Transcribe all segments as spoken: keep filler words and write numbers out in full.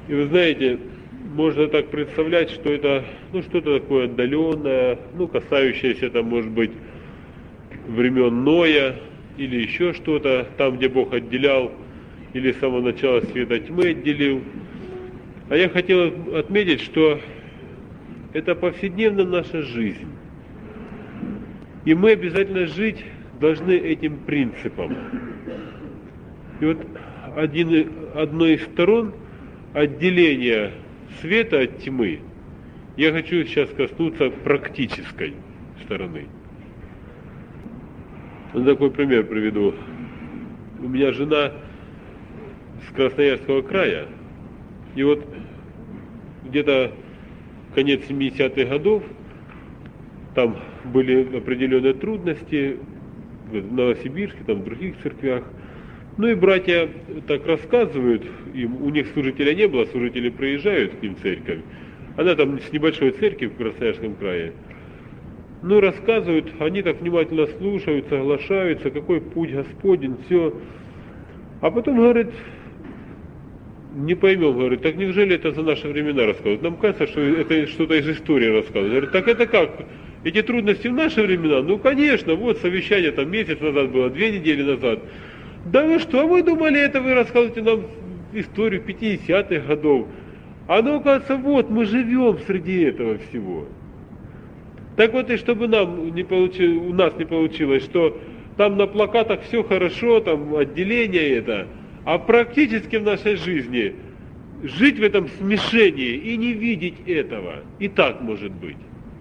И вы знаете, можно так представлять, что это ну, что-то такое отдаленное, ну, касающееся, там, может быть, времен Ноя или еще что-то, там, где Бог отделял, или с самого начала света тьмы отделил. А я хотел отметить, что это повседневно наша жизнь. И мы обязательно жить должны этим принципом. И вот один, одной из сторон отделения света от тьмы я хочу сейчас коснуться практической стороны. Вот такой пример приведу. У меня жена с Красноярского края, и вот где-то конец семидесятых годов там были определенные трудности в Новосибирске, там в других церквях. Ну и братья так рассказывают, им, у них служителя не было, служители приезжают к ним в церковь. Она там с небольшой церкви в Красноярском крае. Ну и рассказывают, они так внимательно слушают, соглашаются, какой путь Господень, все. А потом, говорит, не поймем, говорит, так неужели это за наши времена рассказывают? Нам кажется, что это что-то из истории рассказывают. Говорит, так это как? Эти трудности в наши времена? Ну, конечно, вот совещание там месяц назад было, две недели назад. Да вы что, а вы думали, это вы рассказываете нам историю пятидесятых годов? А ну, оказывается, вот, мы живем среди этого всего. Так вот, и чтобы нам не получи, у нас не получилось, что там на плакатах все хорошо, там отделение это, а практически в нашей жизни жить в этом смешении и не видеть этого. И так может быть.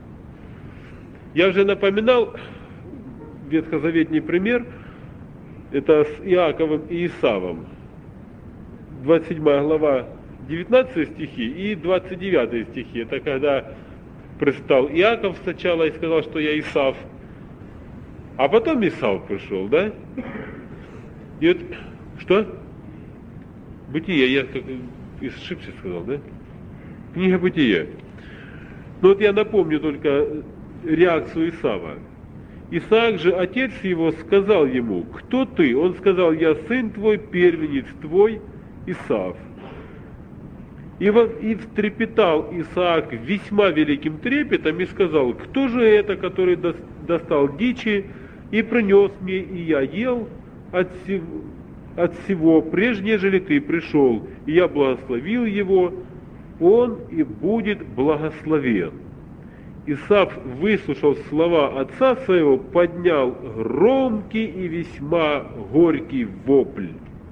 Я уже напоминал ветхозаветный пример, это с Иаковом и Исавом. двадцать седьмая глава, девятнадцатые стихи и двадцать девятые стихи. Это когда пристал Иаков сначала и сказал, что я Исав, а потом Исав пришел, да? И вот, что? Бытие, я как ошибся сказал, да? Книга Бытия. Ну вот я напомню только реакцию Исава. Исаак же, отец его, сказал ему, кто ты? Он сказал, я сын твой, первенец твой, Исав. И, вот, и встрепетал Исаак весьма великим трепетом и сказал, кто же это, который достал дичи и принес мне, и я ел от всего, от всего, прежде нежели ты пришел, и я благословил его, он и будет благословен. Исав, выслушав слова отца своего, поднял громкий и весьма горький вопль.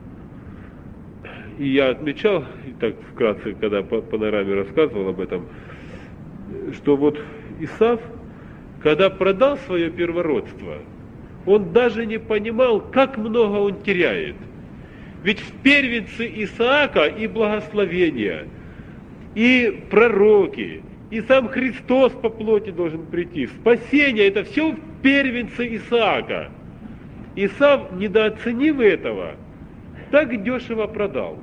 И я отмечал, и так вкратце, когда по панораме рассказывал об этом, что вот Исав, когда продал свое первородство, он даже не понимал, как много он теряет. Ведь в первенце Исаака и благословения, и пророки, и сам Христос по плоти должен прийти. Спасение – это все в первенце Исаака. Исав, недооценив этого, так дешево продал.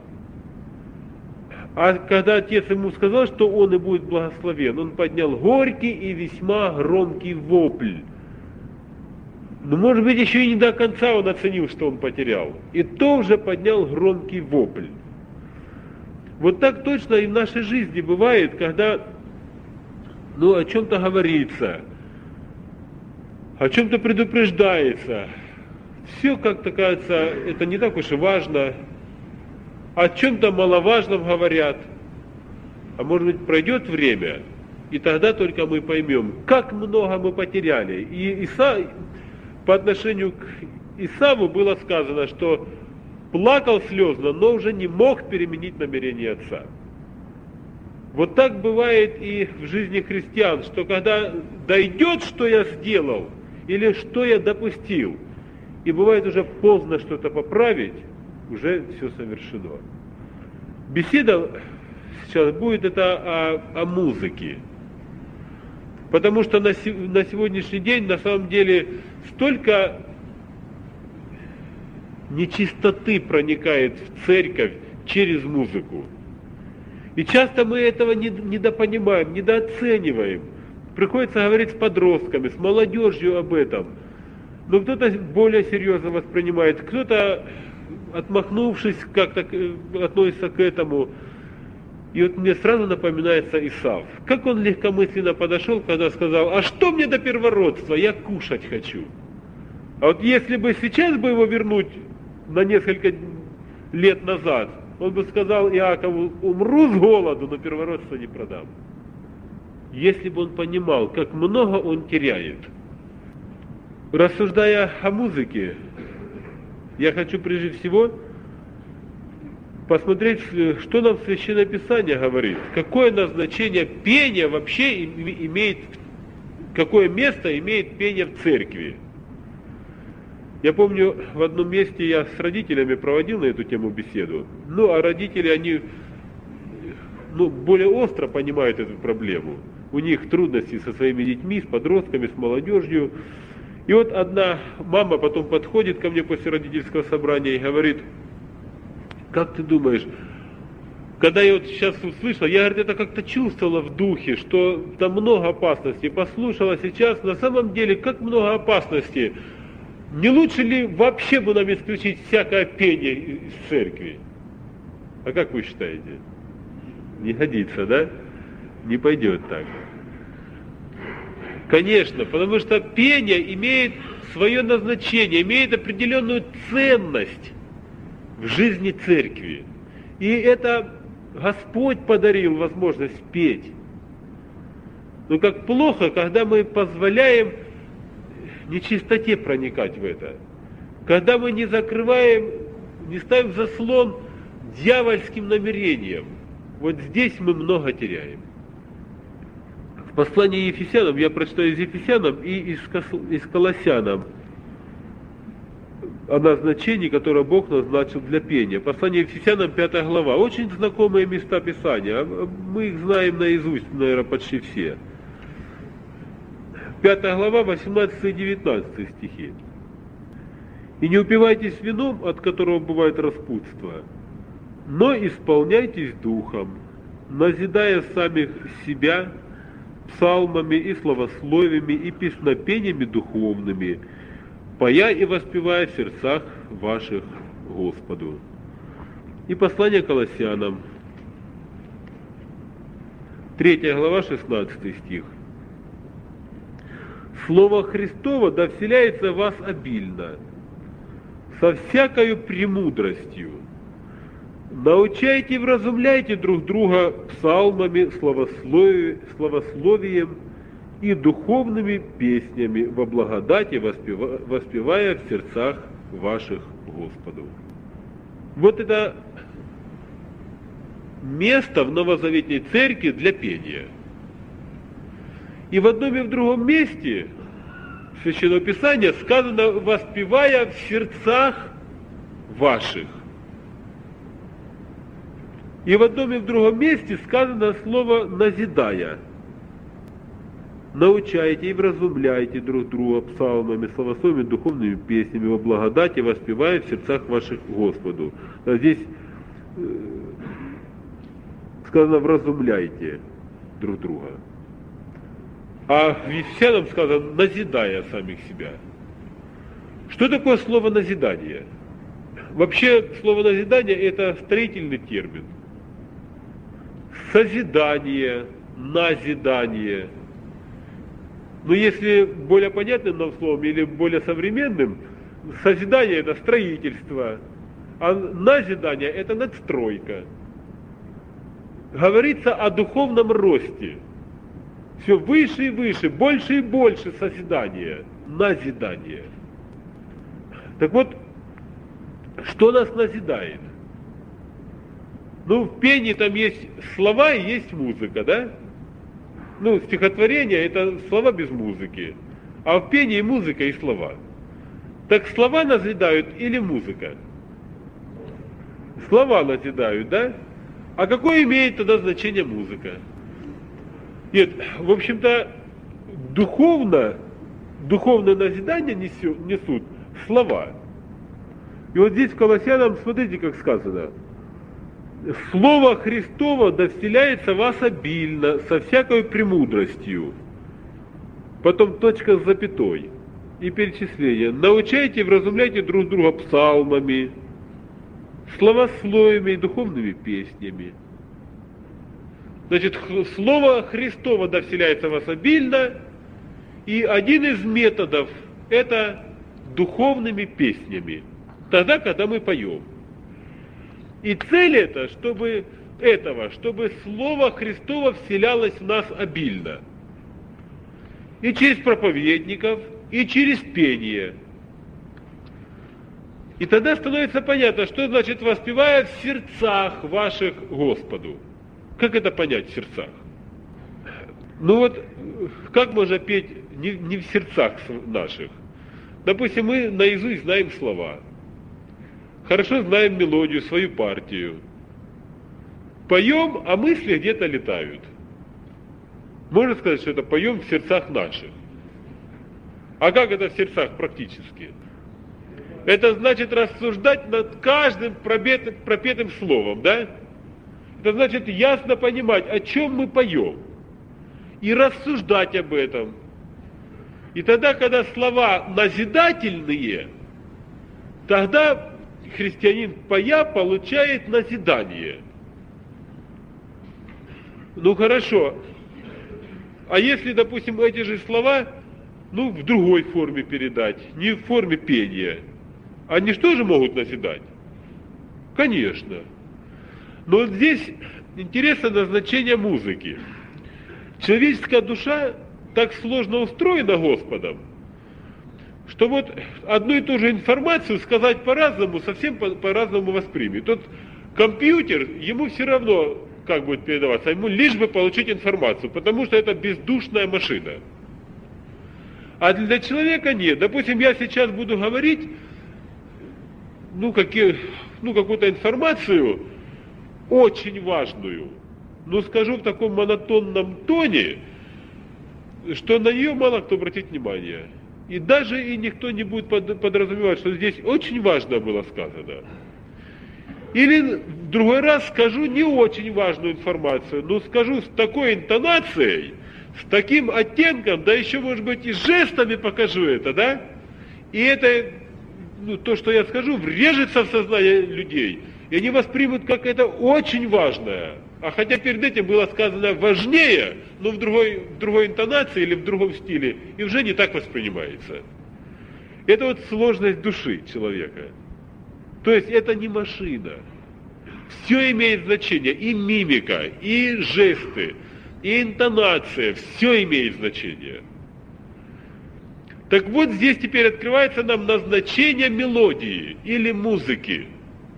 А когда отец ему сказал, что он и будет благословен, он поднял горький и весьма громкий вопль. Но, может быть, еще и не до конца он оценил, что он потерял. И тоже поднял громкий вопль. Вот так точно и в нашей жизни бывает, когда ну, о чем-то говорится, о чем-то предупреждается. Все как-то кажется, это не так уж и важно. О чем-то маловажном говорят. А может быть, пройдет время, и тогда только мы поймем, как много мы потеряли. И Иса, по отношению к Исаву было сказано, что плакал слезно, но уже не мог переменить намерение отца. Вот так бывает и в жизни христиан, что когда дойдет, что я сделал, или что я допустил, и бывает уже поздно что-то поправить, уже все совершено. Беседа сейчас будет это о, о музыке. Потому что на, на сегодняшний день на самом деле столько нечистоты проникает в церковь через музыку. И часто мы этого недопонимаем, недооцениваем. Приходится говорить с подростками, с молодежью об этом. Но кто-то более серьезно воспринимает, кто-то, отмахнувшись, как-то относится к этому. И вот мне сразу напоминается Исав. Как он легкомысленно подошел, когда сказал: а что мне до первородства, я кушать хочу. А вот если бы сейчас бы его вернуть на несколько лет назад, он бы сказал Иакову: умру с голоду, но первородство не продам. Если бы он понимал, как много он теряет. Рассуждая о музыке, я хочу прежде всего посмотреть, что нам Священное Писание говорит. Какое назначение пения вообще имеет, какое место имеет пение в церкви. Я помню, в одном месте я с родителями проводил на эту тему беседу. Ну, а родители, они ну, более остро понимают эту проблему. У них трудности со своими детьми, с подростками, с молодежью. И вот одна мама потом подходит ко мне после родительского собрания и говорит: как ты думаешь, когда я вот сейчас услышала, я, говорит, это как-то чувствовала в духе, что там много опасностей, послушала сейчас, на самом деле, как много опасностей. Не лучше ли вообще бы нам исключить всякое пение из церкви? А как вы считаете? Не годится, да? Не пойдет так. Конечно, потому что пение имеет свое назначение, имеет определенную ценность в жизни церкви. И это Господь подарил возможность петь. Но как плохо, когда мы позволяем нечистоте проникать в это. Когда мы не закрываем, не ставим заслон дьявольским намерениям. Вот здесь мы много теряем. В послании Ефесянам, я прочитаю из Ефесянам и из, из Колоссянам о назначении, которое Бог назначил для пения. Послание Ефесянам, пятая глава. Очень знакомые места Писания. Мы их знаем наизусть, наверное, почти все. Пятая глава, восемнадцатый и девятнадцатый стихи. «И не упивайтесь вином, от которого бывает распутство, но исполняйтесь духом, назидая самих себя псалмами и словословиями и песнопениями духовными, поя и воспевая в сердцах ваших Господу». И послание Колоссянам, третья глава, шестнадцатый стих. «Слово Христово да вселяется в вас обильно, со всякою премудростью. Научайте и вразумляйте друг друга псалмами, словословием, словословием и духовными песнями во благодати, воспева, воспевая в сердцах ваших Господу». Вот это место в Новозаветной Церкви для пения. И в одном и в другом месте Священного Писания сказано: воспевая в сердцах ваших. И в одном и в другом месте сказано слово «назидая». Научайте и вразумляйте друг друга псалмами, словословиями, духовными песнями во благодати, воспевая в сердцах ваших Господу. А здесь сказано «вразумляйте друг друга». А в Ефесянам сказано «назидая самих себя». Что такое слово «назидание»? Вообще, слово «назидание» – это строительный термин. Созидание, назидание. Но если более понятным нам словом или более современным, созидание – это строительство, а назидание – это надстройка. Говорится о духовном росте. Все выше и выше, больше и больше созидания, назидания. Так вот, что нас назидает? Ну, в пении там есть слова и есть музыка, да? Ну, стихотворение – это слова без музыки, а в пении музыка и слова. Так слова назидают или музыка? Слова назидают, да? А какое имеет тогда значение музыка? Нет, в общем-то, духовно, духовное назидание несут, несут слова. И вот здесь в Колоссянам, смотрите, как сказано: «Слово Христово да вселяется в вас обильно, со всякой премудростью». Потом точка с запятой и перечисление. «Научайте и вразумляйте друг друга псалмами, словословиями и духовными песнями». Значит, Слово Христово да вселяется в вас обильно, и один из методов – это духовными песнями, тогда, когда мы поем. И цель это, чтобы этого, чтобы Слово Христово вселялось в нас обильно. И через проповедников, и через пение. И тогда становится понятно, что значит воспевая в сердцах ваших Господу. Как это понять в сердцах? Ну вот, как можно петь не, не в сердцах наших? Допустим, мы наизусть знаем слова. Хорошо знаем мелодию, свою партию. Поем, а мысли где-то летают. Можно сказать, что это поем в сердцах наших. А как это в сердцах практически? Это значит рассуждать над каждым пропетым, пропетым словом, да? Это значит ясно понимать, о чем мы поем. И рассуждать об этом. И тогда, когда слова назидательные, тогда христианин, поя, получает назидание. Ну хорошо. А если, допустим, эти же слова, ну, в другой форме передать, не в форме пения, они же тоже могут назидать? Конечно. Но вот здесь интересно назначение музыки. Человеческая душа так сложно устроена Господом, что вот одну и ту же информацию сказать по-разному, совсем по- по-разному воспримет. Тот компьютер, ему все равно, как будет передаваться, ему лишь бы получить информацию, потому что это бездушная машина. А для человека нет. Допустим, я сейчас буду говорить, ну, какие, ну какую-то информацию, очень важную, но скажу в таком монотонном тоне, что на нее мало кто обратит внимание. И даже и никто не будет подразумевать, что здесь очень важно было сказано. Или в другой раз скажу не очень важную информацию, но скажу с такой интонацией, с таким оттенком, да еще, может быть, и жестами покажу это, да? И это, ну, то, что я скажу, врежется в сознание людей. И они воспримут как это очень важное. А хотя перед этим было сказано важнее, но в другой, в другой интонации или в другом стиле, и уже не так воспринимается. Это вот сложность души человека. То есть это не машина. Все имеет значение. И мимика, и жесты, и интонация. Все имеет значение. Так вот здесь теперь открывается нам назначение мелодии или музыки.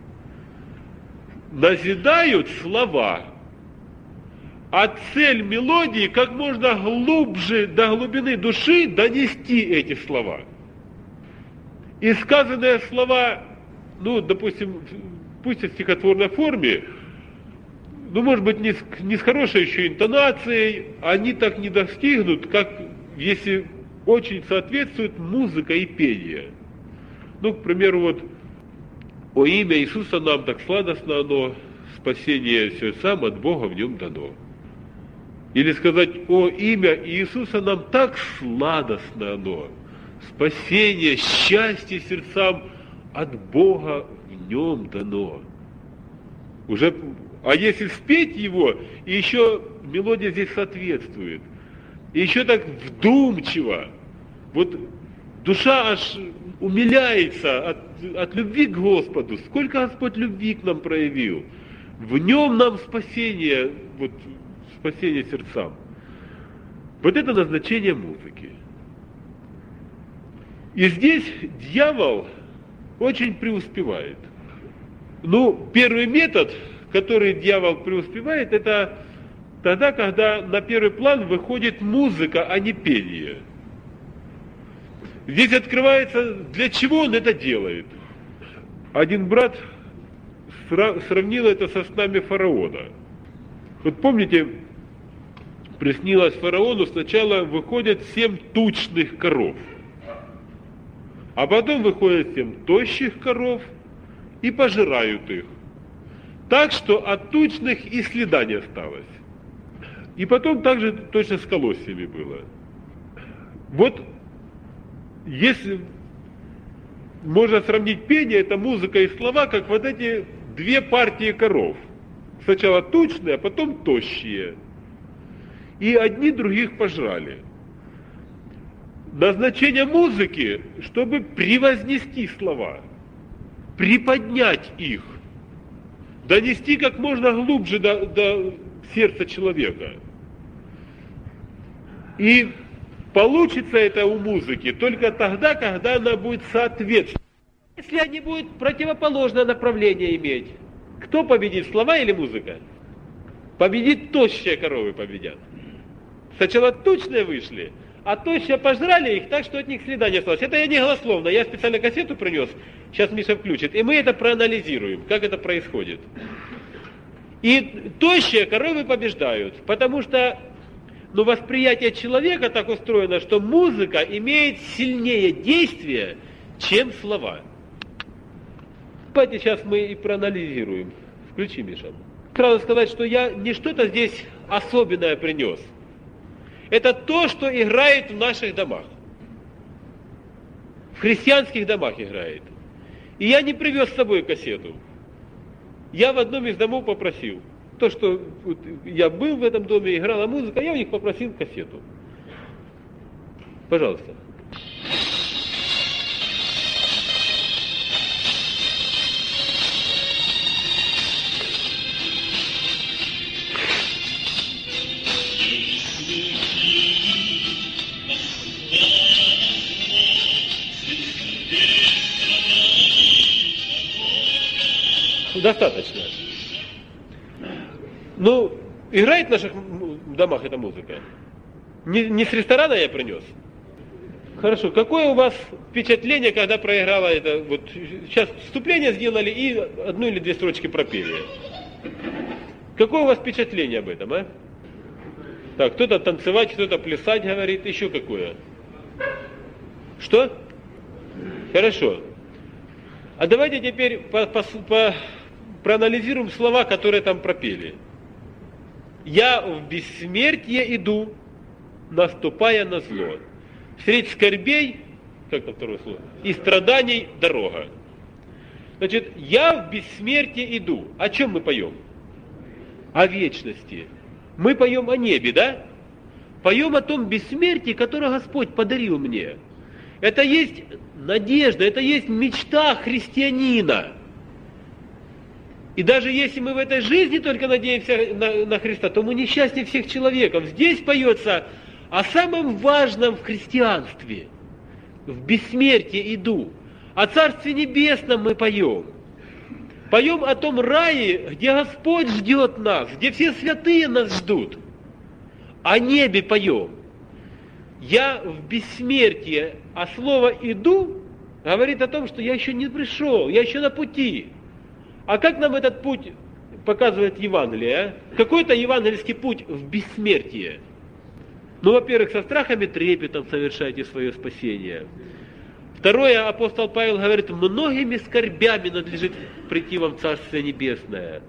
Назидают слова, а цель мелодии как можно глубже до глубины души донести эти слова. И сказанные слова, ну, допустим, пусть в стихотворной форме, ну, может быть, не с, не с хорошей еще интонацией, они так не достигнут, как если очень соответствует музыка и пение. Ну, к примеру, вот «О имя Иисуса нам так сладостно оно, спасение сердцам от Бога в нем дано». Или сказать «О имя Иисуса нам так сладостно оно, спасение, счастье сердцам от Бога в нем дано». Уже, а если спеть его, и еще мелодия здесь соответствует, и еще так вдумчиво, вот душа аж умиляется от, от любви к Господу. Сколько Господь любви к нам проявил. В нем нам спасение, вот, спасение сердцам. Вот это назначение музыки. И здесь дьявол очень преуспевает. Ну, первый метод, который дьявол преуспевает, это тогда, когда на первый план выходит музыка, а не пение. Здесь открывается, для чего он это делает. Один брат сравнил это со снами фараона. Вот помните, приснилось фараону, сначала выходят семь тучных коров, а потом выходят семь тощих коров и пожирают их. Так что от тучных и следа не осталось. И потом также точно с колосьями было. Вот если можно сравнить пение, это музыка и слова, как вот эти две партии коров. Сначала тучные, а потом тощие. И одни других пожрали. Назначение музыки, чтобы превознести слова, приподнять их, донести как можно глубже до, до сердца человека. И получится это у музыки только тогда, когда она будет соответствовать. Если они будут противоположное направление иметь, кто победит, слова или музыка? Победит тощие коровы победят. Сначала тучные вышли, а тощие пожрали их так, что от них следа не осталось. Это я не голословно, я специально кассету принес, сейчас Миша включит, и мы это проанализируем, как это происходит. И тощие коровы побеждают, потому что ну, восприятие человека так устроено, что музыка имеет сильнее действие, чем слова. Давайте сейчас мы и проанализируем. Включи, Миша. Сразу сказать, что я не что-то здесь особенное принес. Это то, что играет в наших домах. В христианских домах играет. И я не привез с собой кассету. Я в одном из домов попросил. То, что вот, я был в этом доме, играла музыка, я у них попросил кассету. Пожалуйста. Достаточно. Ну, играет в наших домах эта музыка? Не, не с ресторана я принес? Хорошо. Какое у вас впечатление, когда проиграла это? Вот сейчас вступление сделали и одну или две строчки пропели. Какое у вас впечатление об этом, а? Так, кто-то танцевать, кто-то плясать говорит, еще какое? Что? Хорошо. А давайте теперь по, по, по, проанализируем слова, которые там пропели. Я в бессмертие иду, наступая на зло. Средь скорбей, как там второе слово, и страданий дорога. Значит, я в бессмертие иду. О чем мы поем? О вечности. Мы поем о небе, да? Поем о том бессмертии, которое Господь подарил мне. Это есть надежда, это есть мечта христианина. И даже если мы в этой жизни только надеемся на, на Христа, то мы несчастнее всех человеков. Здесь поется о самом важном в христианстве. В бессмертие иду. О Царстве Небесном мы поем. Поем о том рае, где Господь ждет нас, где все святые нас ждут. О небе поем. Я в бессмертие, а слово «иду» говорит о том, что я еще не пришел, я еще на пути. А как нам этот путь показывает Евангелие? А? Какой-то евангельский путь в бессмертие. Ну, во-первых, со страхом и трепетом совершайте свое спасение. Второе, апостол Павел говорит, многими скорбями надлежит прийти вам в Царствие Небесное.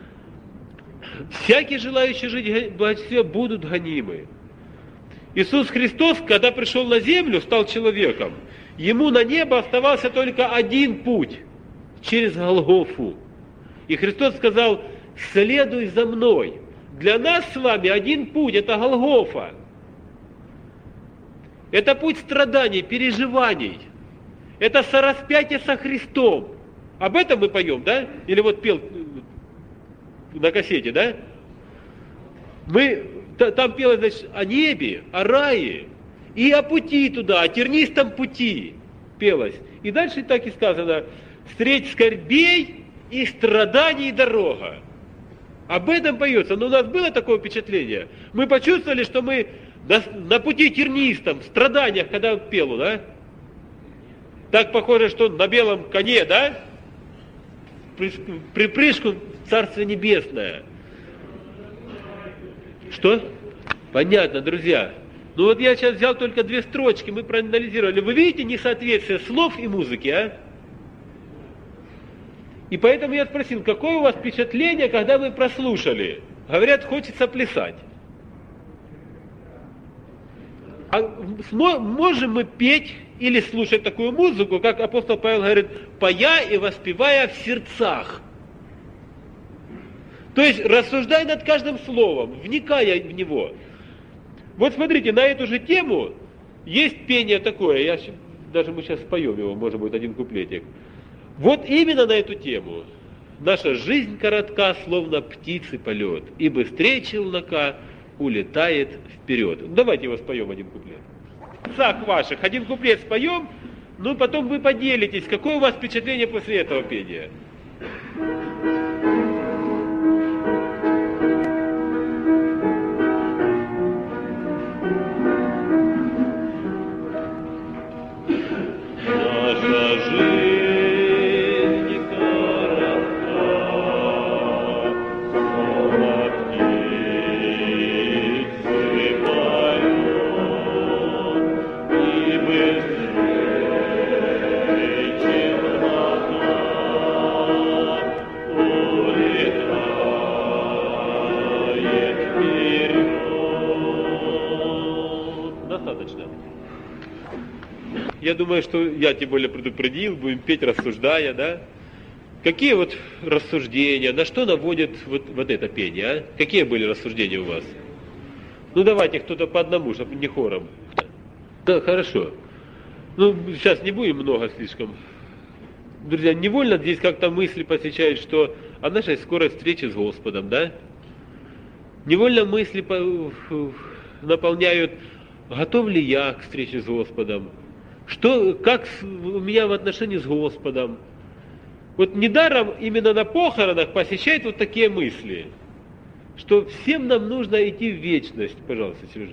Всякие желающие жить в богатстве будут гонимы. Иисус Христос, когда пришел на землю, стал человеком, ему на небо оставался только один путь, через Голгофу. И Христос сказал, следуй за мной. Для нас с вами один путь, это Голгофа. Это путь страданий, переживаний. Это сораспятие со Христом. Об этом мы поем, да? Или вот пел на кассете, да? Мы, там пелось, значит, о небе, о рае, и о пути туда, о тернистом пути пелось. И дальше так и сказано, средь скорбей и страданий дорога. Об этом поется. Но у нас было такое впечатление. Мы почувствовали, что мы на, на пути тернистом, в страданиях, когда пел, да? Так похоже, что на белом коне, да? При, припрыжку в Царствие Небесное. Что? Понятно, друзья. Ну вот я сейчас взял только две строчки, мы проанализировали. Вы видите несоответствие слов и музыки, а? И поэтому я спросил, какое у вас впечатление, когда вы прослушали? Говорят, хочется плясать. А можем мы петь или слушать такую музыку, как апостол Павел говорит, поя и воспевая в сердцах? То есть рассуждай над каждым словом, вникая в него. Вот смотрите, на эту же тему есть пение такое, я, даже мы сейчас споем его, может быть, один куплетик. Вот именно на эту тему. Наша жизнь коротка, словно птицы полет, и быстрее челнока улетает вперед. Ну, давайте его споем, один куплет. В сердцах ваших один куплет споем, ну потом вы поделитесь, какое у вас впечатление после этого пения. Наша жизнь коротка, словно птицы полет, и быстрее челнока улетает вперед. Достаточно. Я думаю, что я тем более предупредил, будем петь, рассуждая, да? Какие вот рассуждения, на что наводит вот, вот это пение, а? Какие были рассуждения у вас? Ну давайте кто-то по одному, чтобы не хором. Да, хорошо. Ну, сейчас не будем много слишком. Друзья, невольно здесь как-то мысли посещают, что о нашей скорой встрече с Господом, да? Невольно мысли наполняют, готов ли я к встрече с Господом? Что, как у меня в отношении с Господом? Вот недаром именно на похоронах посещают вот такие мысли, что всем нам нужно идти в вечность. Пожалуйста, Сережа.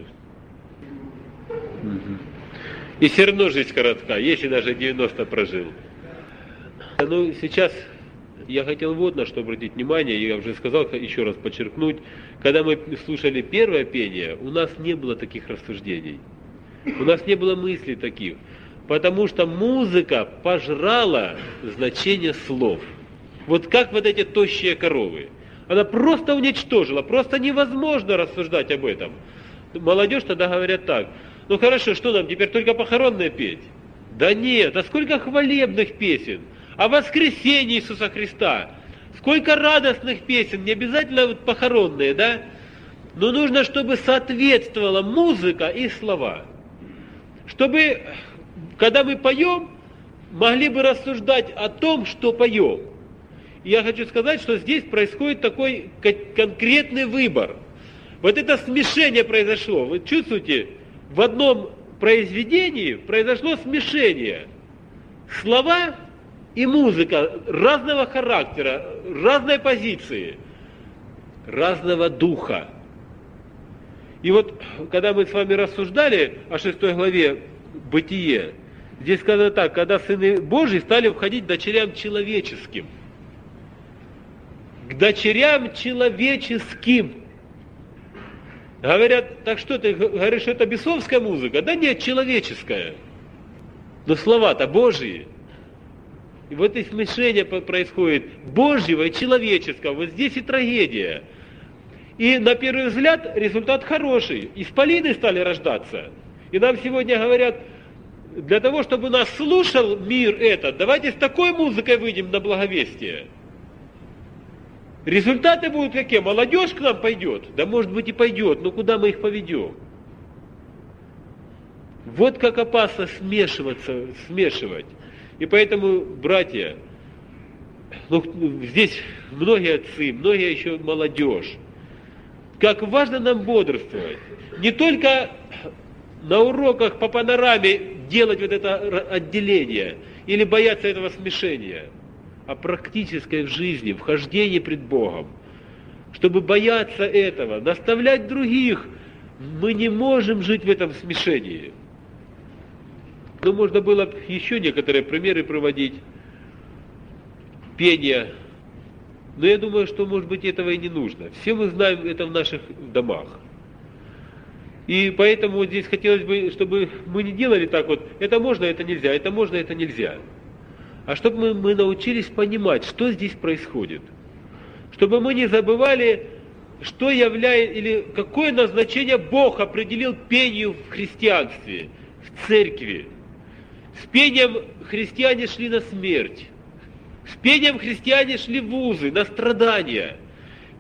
Угу. И все равно жизнь коротка, если даже девяносто прожил. Ну, сейчас я хотел вот на что обратить внимание, я уже сказал, еще раз подчеркнуть. Когда мы слушали первое пение, у нас не было таких рассуждений. У нас не было мыслей таких. Потому что музыка пожрала значение слов. Вот как вот эти тощие коровы. Она просто уничтожила, просто невозможно рассуждать об этом. Молодежь тогда говорят так: ну хорошо, что нам теперь только похоронные петь? Да нет, а сколько хвалебных песен, о воскресении Иисуса Христа, сколько радостных песен, не обязательно вот похоронные, да? Но нужно, чтобы соответствовала музыка и слова. Чтобы, когда мы поем, могли бы рассуждать о том, что поем. И я хочу сказать, что здесь происходит такой конкретный выбор. Вот это смешение произошло. Вы чувствуете, в одном произведении произошло смешение. Слова и музыка разного характера, разной позиции, разного духа. И вот, когда мы с вами рассуждали о шестой главе Бытие, здесь сказано так: когда сыны Божьи стали входить к дочерям человеческим. К дочерям человеческим. Говорят, так что ты говоришь, что это бесовская музыка? Да нет, человеческая. Но слова-то Божьи. И вот и смешение происходит Божьего и человеческого. Вот здесь и трагедия. И на первый взгляд результат хороший. Исполины стали рождаться. И нам сегодня говорят, для того, чтобы нас слушал мир этот, давайте с такой музыкой выйдем на благовестие. Результаты будут какие? Молодежь к нам пойдет? Да может быть и пойдет, но куда мы их поведем? Вот как опасно смешиваться, смешивать. И поэтому, братья, ну, здесь многие отцы, многие еще молодежь. Как важно нам бодрствовать. Не только на уроках по панораме делать вот это отделение или бояться этого смешения, а практическое в жизни, в хождении пред Богом. Чтобы бояться этого, наставлять других, мы не можем жить в этом смешении. Но можно было еще некоторые примеры проводить. Пение. Но я думаю, что, может быть, этого и не нужно. Все мы знаем это в наших домах. И поэтому вот здесь хотелось бы, чтобы мы не делали так вот: это можно, это нельзя, это можно, это нельзя. А чтобы мы, мы научились понимать, что здесь происходит. Чтобы мы не забывали, что является, или какое назначение Бог определил пению в христианстве, в церкви. С пением христиане шли на смерть. С пением христиане шли в вузы, на страдания.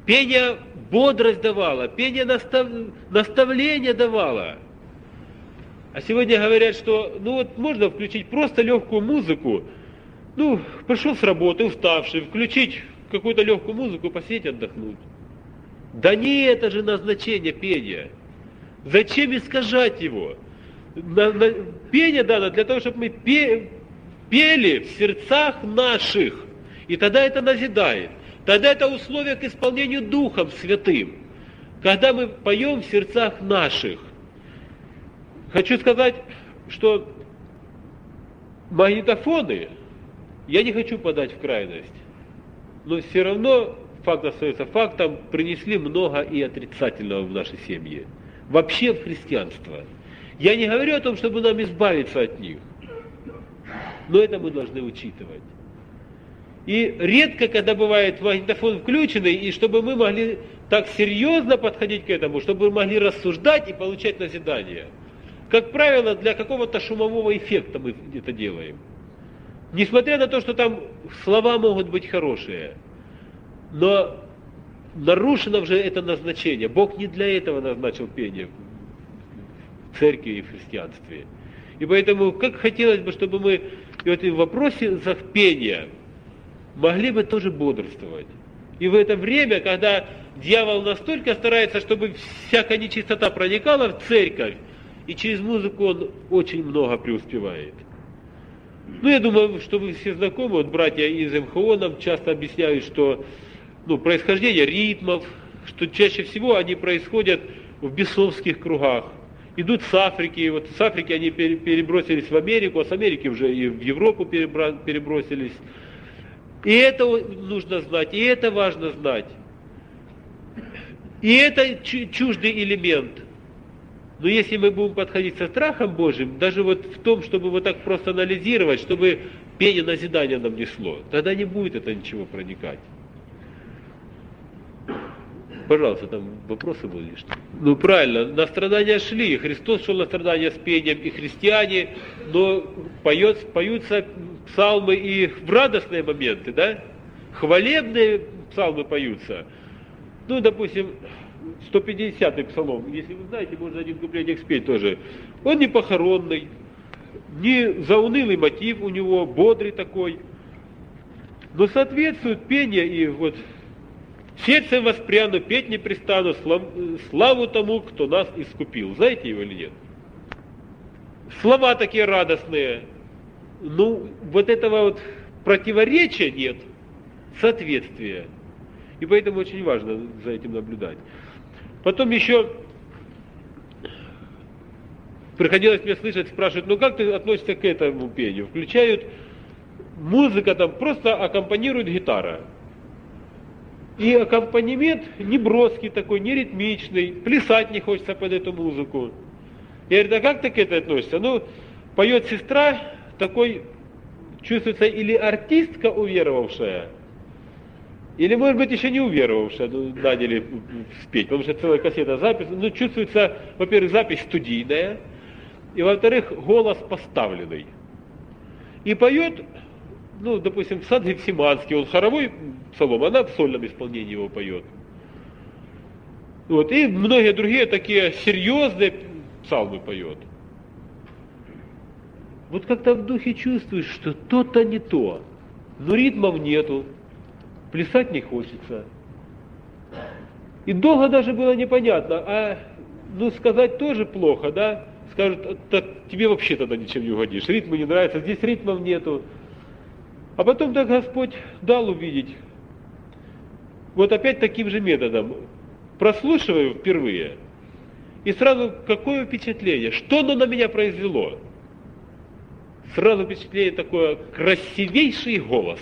Пение бодрость давало, пение настав... наставление давало. А сегодня говорят, что ну вот можно включить просто легкую музыку, ну, пришел с работы, уставший, включить какую-то легкую музыку, посидеть, отдохнуть. Да не это же назначение пения. Зачем искажать его? На, на, пение дано для того, чтобы мы пе, пели в сердцах наших. И тогда это назидает. Тогда это условие к исполнению Духом Святым. Когда мы поем в сердцах наших. Хочу сказать, что магнитофоны, я не хочу подать в крайность, но все равно факт остается фактом, принесли много и отрицательного в нашей семье. Вообще в христианство. Я не говорю о том, чтобы нам избавиться от них, но это мы должны учитывать. И редко, когда бывает магнитофон включенный, и чтобы мы могли так серьезно подходить к этому, чтобы мы могли рассуждать и получать назидание. Как правило, для какого-то шумового эффекта мы это делаем. Несмотря на то, что там слова могут быть хорошие, но нарушено уже это назначение. Бог не для этого назначил пение в церкви и в христианстве. И поэтому, как хотелось бы, чтобы мы и вот в вопросе пения могли бы тоже бодрствовать. И в это время, когда дьявол настолько старается, чтобы всякая нечистота проникала в церковь, и через музыку он очень много преуспевает. Ну, я думаю, что вы все знакомы, вот братья из эм ха о нам часто объясняют, что ну, происхождение ритмов, что чаще всего они происходят в бесовских кругах. Идут с Африки, вот с Африки они перебросились в Америку, а с Америки уже и в Европу перебросились. И это нужно знать, и это важно знать. И это чуждый элемент. Но если мы будем подходить со страхом Божьим, даже вот в том, чтобы вот так просто анализировать, чтобы пение назидания нам несло, тогда не будет это ничего проникать. Пожалуйста, там вопросы были что? Ну правильно, на страдания шли, Христос шел на страдания с пением, и христиане, но поет, поются псалмы и в радостные моменты, да? Хвалебные псалмы поются. Ну, допустим, сто пятидесятый псалом, если вы знаете, можно один куплетик спеть тоже. Он не похоронный, не заунылый мотив у него, бодрый такой, но соответствует пение и вот сердцем воспряну, петь не пристану, славу тому, кто нас искупил. Знаете его или нет? Слова такие радостные. Ну, вот этого вот противоречия нет, соответствия. И поэтому очень важно за этим наблюдать. Потом еще приходилось мне слышать, спрашивают, ну как ты относишься к этому пению? Включают, музыка там, просто аккомпанирует гитара. И аккомпанемент не броский такой, не ритмичный, плясать не хочется под эту музыку. Я говорю, да как ты к этому относишься? Ну, поет сестра, такой, чувствуется, или артистка уверовавшая, или, может быть, еще не уверовавшая, ну, наняли спеть, потому что целая кассета запись, ну, чувствуется, во-первых, запись студийная, и, во-вторых, голос поставленный. И поет, ну, допустим, в сад Гефсиманский, он хоровой псалом, она в сольном исполнении его поет. Вот, и многие другие такие серьезные псалмы поет. Вот как-то в духе чувствуешь, что то-то не то, но ритмов нету, плясать не хочется. И долго даже было непонятно, а ну сказать тоже плохо, да? Скажут, так тебе вообще тогда ничем не угодишь, ритмы не нравятся, здесь ритмов нету. А потом так Господь дал увидеть. Вот опять таким же методом. Прослушиваю впервые, и сразу какое впечатление, что оно на меня произвело? Сразу впечатление такое, красивейший голос.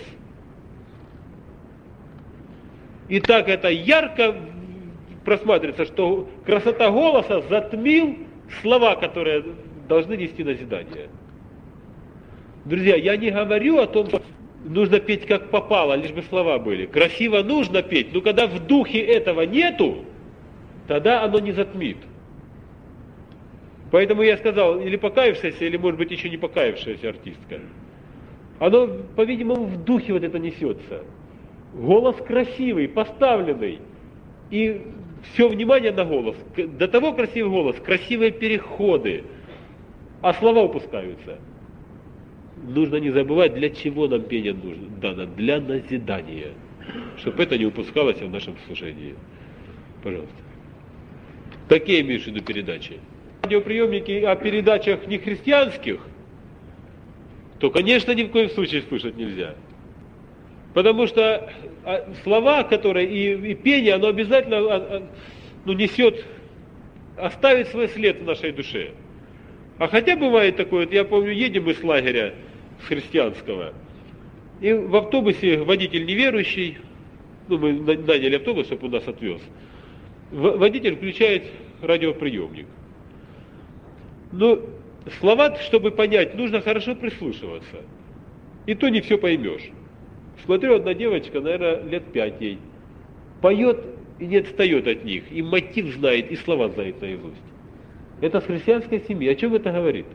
И так это ярко просматривается, что красота голоса затмил слова, которые должны нести назидание. Друзья, я не говорю о том, что нужно петь как попало, лишь бы слова были. Красиво нужно петь, но когда в духе этого нету, тогда оно не затмит. Поэтому я сказал, или покаявшаяся, или, может быть, еще не покаявшаяся артистка. Оно, по-видимому, в духе вот это несется. Голос красивый, поставленный. и все внимание на голос. До того красивый голос, красивые переходы, а слова упускаются. Нужно не забывать, для чего нам пение нужно дано, для назидания, чтобы это не упускалось в нашем служении. Пожалуйста. Какие имеешь в виду передачи? Радиоприемники о передачах нехристианских, то, конечно, ни в коем случае слушать нельзя. Потому что слова, которые и, и пение, оно обязательно ну, несет, оставит свой след в нашей душе. А хотя бывает такое, вот я помню, едем мы с лагеря, с христианского, и в автобусе водитель неверующий, ну мы наняли автобус, чтобы он нас отвез, водитель включает радиоприемник. Но слова, чтобы понять, нужно хорошо прислушиваться. И то не все поймешь. Смотрю, одна девочка, наверное, лет пять ей, поет и не отстает от них, и мотив знает, и слова знает наизусть. Это с христианской семьи. О чем это говорит?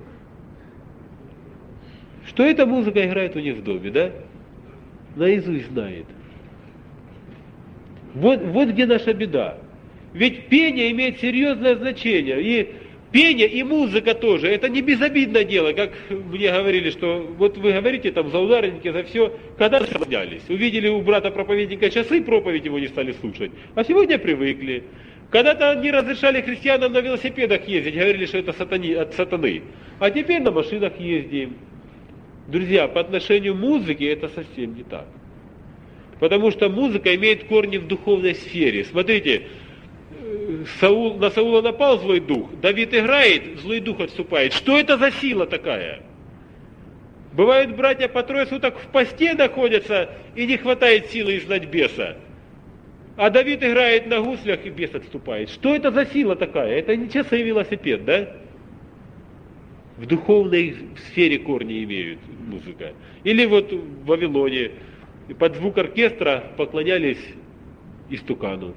Что эта музыка играет у них в доме, да? Наизусть знает. Вот, вот где наша беда. Ведь пение имеет серьезное значение. И пение, и музыка тоже. Это не безобидное дело, как мне говорили, что вот вы говорите там за ударники, за все. Когда сравнялись, увидели у брата-проповедника часы, проповедь его не стали слушать. А сегодня привыкли. Когда-то не разрешали христианам на велосипедах ездить, говорили, что это сатани, от сатаны. А теперь на машинах ездим. Друзья, по отношению к музыке это совсем не так. Потому что музыка имеет корни в духовной сфере. Смотрите, Саул, на Саула напал злой дух, Давид играет, злой дух отступает. Что это за сила такая? Бывают братья по трое суток в посте находятся и не хватает силы изгнать беса. А Давид играет на гуслях и бес отступает. Что это за сила такая? Это не часы и велосипед, да? В духовной сфере корни имеют музыка. Или вот в Вавилоне под звук оркестра поклонялись истукану.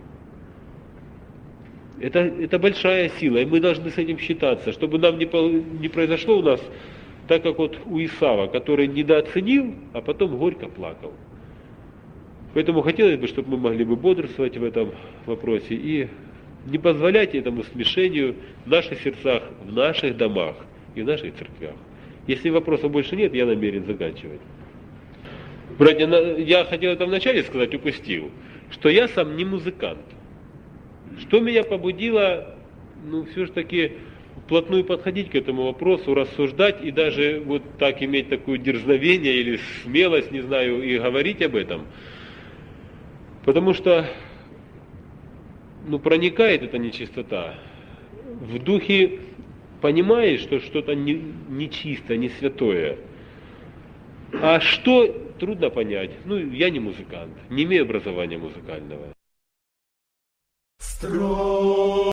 Это, это большая сила, и мы должны с этим считаться, чтобы нам не, не произошло у нас так, как вот у Исава, который недооценил, а потом горько плакал. Поэтому хотелось бы, чтобы мы могли бы бодрствовать в этом вопросе и не позволять этому смешению в наших сердцах, в наших домах и в наших церквях. Если вопросов больше нет, я намерен заканчивать. Братья, я хотел это вначале сказать, упустил, что я сам не музыкант. Что меня побудило, ну, все же таки вплотную подходить к этому вопросу, рассуждать и даже вот так иметь такое дерзновение или смелость, не знаю, и говорить об этом. Потому что, ну, проникает эта нечистота. В духе понимаешь, что что-то нечистое, не святое. А что, трудно понять. Ну, я не музыкант, не имею образования музыкального.